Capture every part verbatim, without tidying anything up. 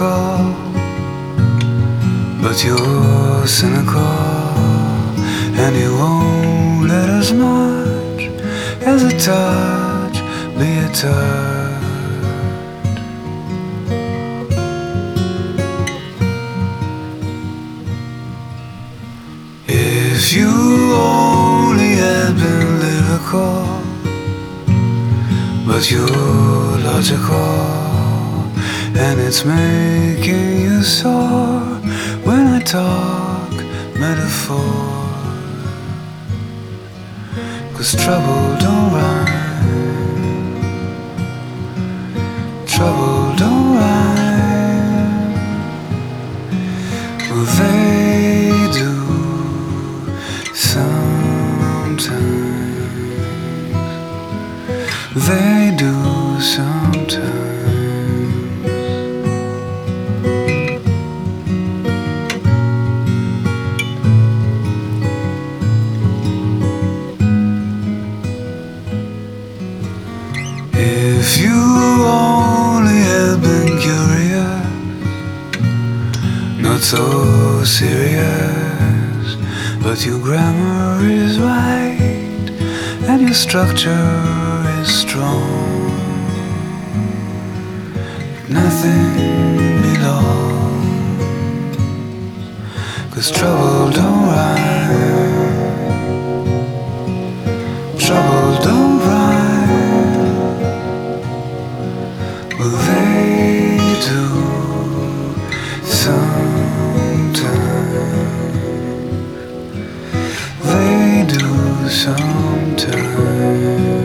physical, but you're cynical, and you won't let as much as a touch be a touch. If you only had been lyrical, but you're logical, and it's making you sore when I talk metaphor. 'Cause trouble don't rhyme, trouble don't rhyme. Well, they do sometimes, they do sometimes. If you only had been curious, not so serious, but your grammar is right and your structure is strong, nothing belongs. 'Cause trouble don't rhyme, trouble don't rhyme. Well, they do sometimes, they do sometimes.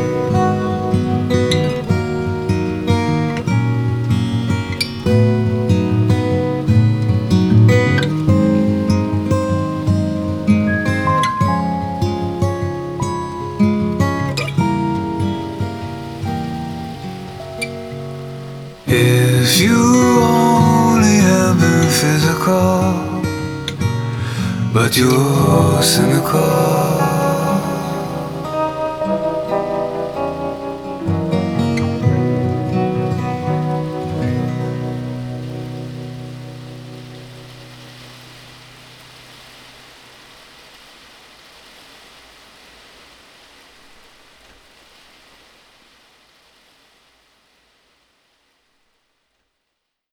If you only have been physical, but you're cynical,